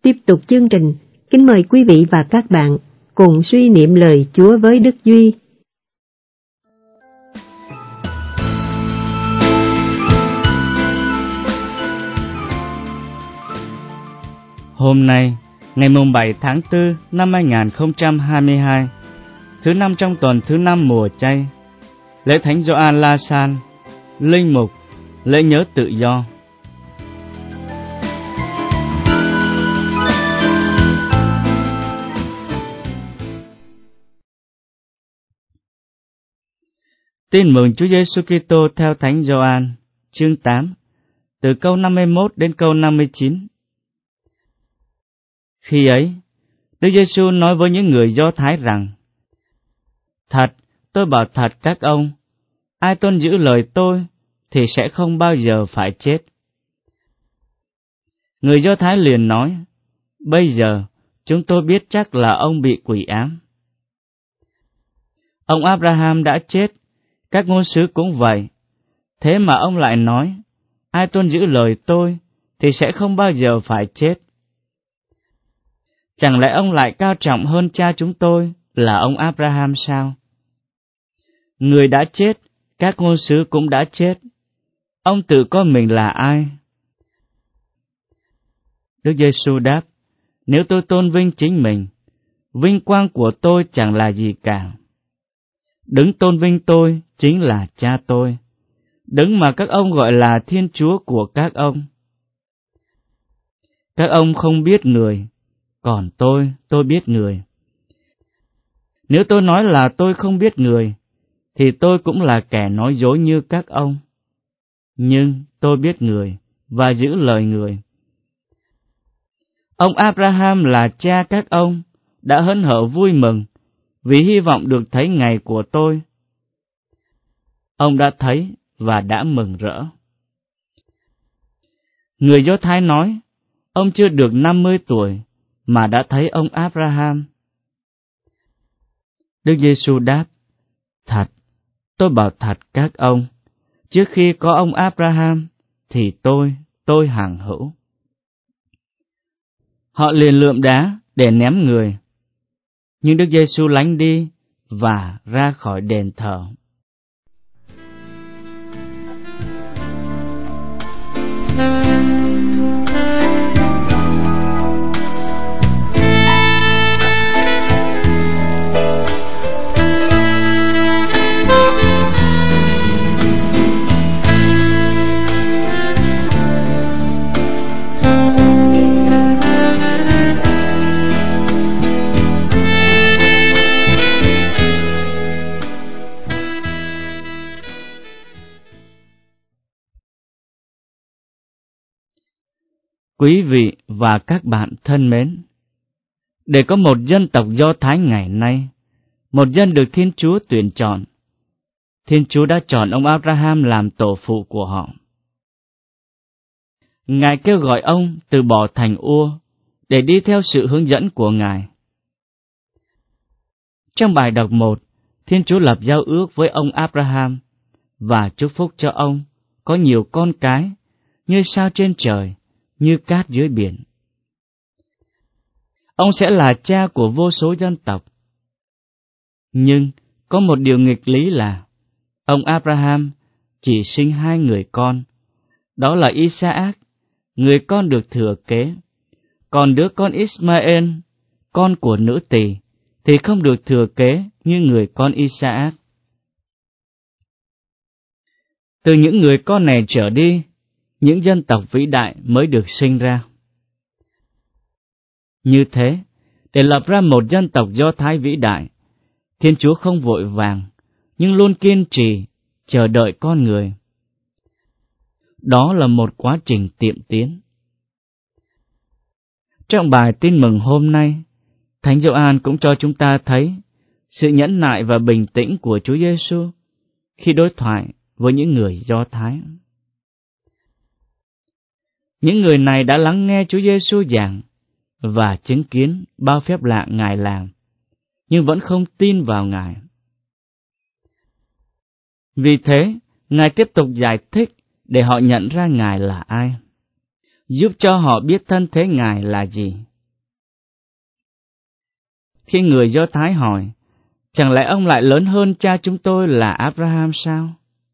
Tiếp tục chương trình, kính mời quý vị và các bạn cùng suy niệm lời Chúa với Đức Duy. Hôm nay, ngày 7 tháng 4 năm 2022, thứ năm trong tuần thứ 5 mùa chay, lễ Thánh Gioan La San, linh mục, lễ nhớ tự do. Tin mừng Chúa Giêsu Kitô theo Thánh Gioan, chương 8, từ câu 51 đến câu 59. Khi ấy, Đức Giêsu nói với những người Do Thái rằng: Thật, tôi bảo thật các ông, ai tuân giữ lời tôi thì sẽ không bao giờ phải chết. Người Do Thái liền nói: Bây giờ chúng tôi biết chắc là ông bị quỷ ám. Ông Abraham đã chết, các ngôn sứ cũng vậy. Thế mà ông lại nói: Ai tuân giữ lời tôi thì sẽ không bao giờ phải chết. Chẳng lẽ ông lại cao trọng hơn cha chúng tôi là ông Abraham sao? Người đã chết, các ngôn sứ cũng đã chết. Ông tự coi mình là ai? Đức Giêsu đáp: Nếu tôi tôn vinh chính mình, vinh quang của tôi chẳng là gì cả. Đấng tôn vinh tôi chính là cha tôi, đấng mà các ông gọi là Thiên Chúa của các ông. Các ông không biết người, còn tôi biết người. Nếu tôi nói là tôi không biết người, thì tôi cũng là kẻ nói dối như các ông. Nhưng tôi biết người và giữ lời người. Ông Abraham là cha các ông đã hớn hở vui mừng vì hy vọng được thấy ngày của tôi. Ông đã thấy và đã mừng rỡ. Người Do Thái nói, ông chưa được 50 tuổi mà đã thấy ông Abraham. Đức Giêsu đáp: Thật, tôi bảo thật các ông, trước khi có ông Abraham thì tôi hằng hữu. Họ liền lượm đá để ném người, nhưng Đức Giêsu lánh đi và ra khỏi đền thờ. Quý vị và các bạn thân mến, để có một dân tộc Do Thái ngày nay, một dân được Thiên Chúa tuyển chọn, Thiên Chúa đã chọn ông Abraham làm tổ phụ của họ. Ngài kêu gọi ông từ bỏ thành Ua để đi theo sự hướng dẫn của Ngài. Trong bài đọc 1, Thiên Chúa lập giao ước với ông Abraham và chúc phúc cho ông có nhiều con cái như sao trên trời, như cát dưới biển. Ông sẽ là cha của vô số dân tộc. Nhưng có một điều nghịch lý là ông Abraham chỉ sinh 2 người con, đó là Isaac, người con được thừa kế, còn đứa con Ismael, con của nữ tỳ, thì không được thừa kế như người con Isaac. Từ những người con này trở đi, những dân tộc vĩ đại mới được sinh ra. Như thế, để lập ra một dân tộc Do Thái vĩ đại, Thiên Chúa không vội vàng, nhưng luôn kiên trì, chờ đợi con người. Đó là một quá trình tiệm tiến. Trong bài tin mừng hôm nay, Thánh Gioan cũng cho chúng ta thấy sự nhẫn nại và bình tĩnh của Chúa Giêsu khi đối thoại với những người Do Thái. Những người này đã lắng nghe Chúa Giêsu giảng và chứng kiến bao phép lạ Ngài làm, nhưng vẫn không tin vào Ngài. Vì thế, Ngài tiếp tục giải thích để họ nhận ra Ngài là ai, giúp cho họ biết thân thế Ngài là gì. Khi người Do Thái hỏi, chẳng lẽ ông lại lớn hơn cha chúng tôi là Abraham sao?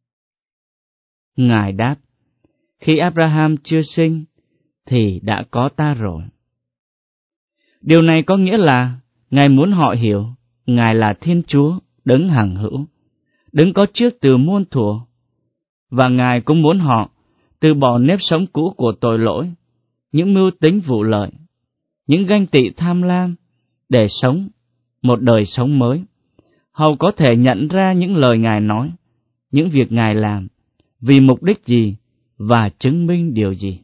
Ngài đáp, khi Abraham chưa sinh, thì đã có ta rồi. Điều này có nghĩa là Ngài muốn họ hiểu Ngài là Thiên Chúa, đấng hằng hữu, đấng có trước từ muôn thuở, và Ngài cũng muốn họ từ bỏ nếp sống cũ của tội lỗi, những mưu tính vụ lợi, những ganh tị tham lam, để sống một đời sống mới, hầu có thể nhận ra những lời Ngài nói, những việc Ngài làm, vì mục đích gì và chứng minh điều gì.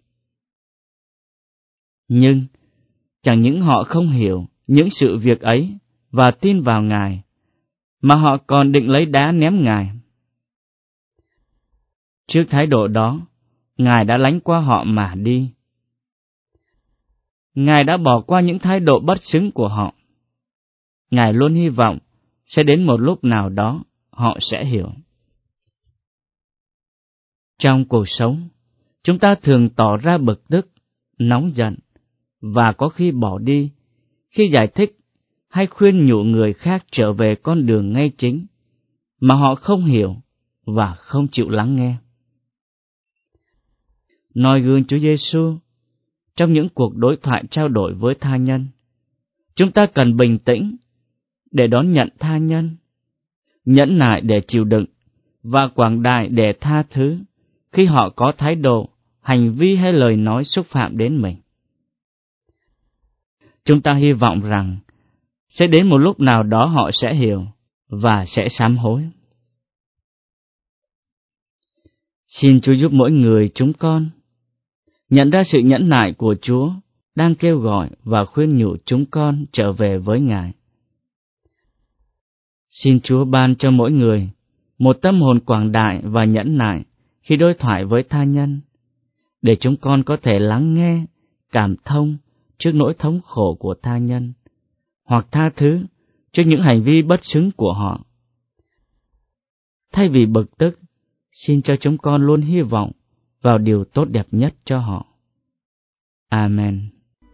Nhưng chẳng những họ không hiểu những sự việc ấy và tin vào Ngài, mà họ còn định lấy đá ném Ngài. Trước thái độ đó, Ngài đã lánh qua họ mà đi. Ngài đã bỏ qua những thái độ bất xứng của họ. Ngài luôn hy vọng sẽ đến một lúc nào đó họ sẽ hiểu. Trong cuộc sống, chúng ta thường tỏ ra bực tức, nóng giận, và có khi bỏ đi khi giải thích hay khuyên nhủ người khác trở về con đường ngay chính mà họ không hiểu và không chịu lắng nghe. Noi gương Chúa Giêsu trong những cuộc đối thoại trao đổi với tha nhân, chúng ta cần bình tĩnh để đón nhận tha nhân, nhẫn nại để chịu đựng và quảng đại để tha thứ khi họ có thái độ, hành vi hay lời nói xúc phạm đến mình. Chúng ta hy vọng rằng sẽ đến một lúc nào đó họ sẽ hiểu và sẽ sám hối. Xin Chúa giúp mỗi người chúng con nhận ra sự nhẫn nại của Chúa đang kêu gọi và khuyên nhủ chúng con trở về với Ngài. Xin Chúa ban cho mỗi người một tâm hồn quảng đại và nhẫn nại khi đối thoại với tha nhân, để chúng con có thể lắng nghe, cảm thông trước nỗi thống khổ của tha nhân, hoặc tha thứ trước những hành vi bất xứng của họ. Thay vì bực tức, xin cho chúng con luôn hy vọng vào điều tốt đẹp nhất cho họ. Amen.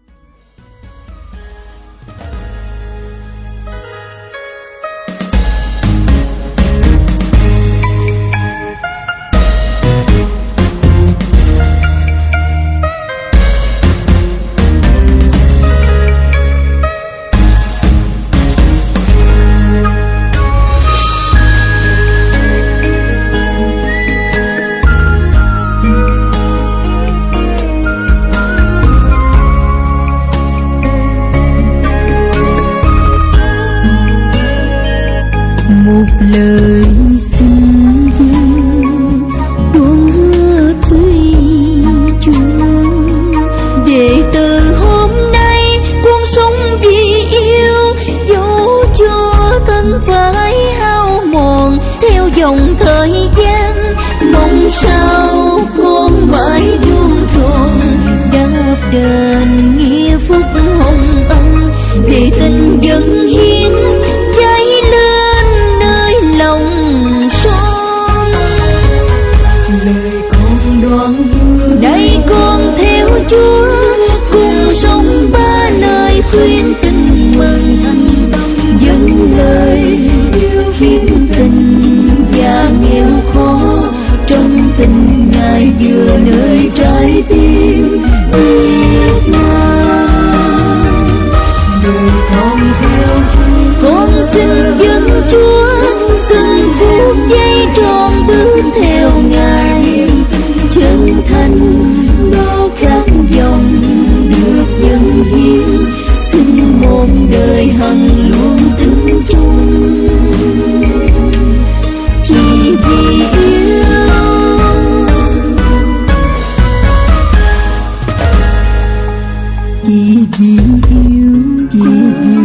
Một lời xin dâng tuôn hứa thủy chung, để từ hôm nay cuộc sống vì yêu dẫu cho thân phải hao mòn theo dòng thời gian. Mong sao con mãi vuông tròn đáp đền nghĩa phúc hồng ân, vì tình dâng hiến cháy lên nơi lòng son. Lời con đoan đây con theo Chúa, cùng sống ba lời khuyên tình mừng, dâng lời yêu khiến tình và nghèo khó, trong tình Ngài vừa nơi trái tim biết ngài. Đời con theo Chúa, con xin dâng Chúa, từng phút giây tròn bước theo Ngài, chân thành bao khát vọng được dâng hiến, xin một đời hằng luôn tin chung, chỉ vì yêu. Chỉ vì yêu, chỉ vì